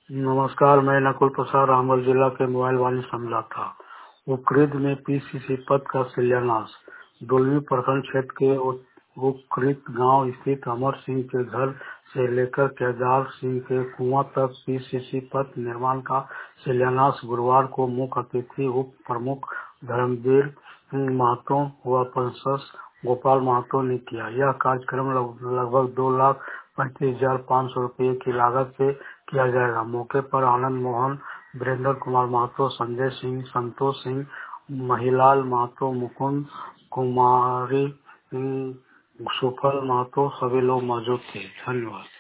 नमस्कार, मैं नकुल प्रसाद रामगढ़ जिला के मोबाइल वाणी समझा था। उक्रेद में पीसीसी पद का शिलान्यास। दुलमी प्रखंड क्षेत्र के उक्रेद गांव स्थित अमर सिंह के घर से लेकर केदार सिंह के कुआं तक पीसीसी पथ निर्माण का शिलान्यास गुरुवार को मुख्य अतिथि उप प्रमुख धर्मवीर महतो व पंकज गोपाल महतो ने किया। यह कार्यक्रम लगभग 2,35,500 रुपये की लागत से किया जाएगा। मौके पर आनंद मोहन, वीरेंद्र कुमार महतो, संजय सिंह, संतोष सिंह, महिलाल महतो, मुकुंद कुमारी, सुफल महतो सभी लोग मौजूद थे। धन्यवाद।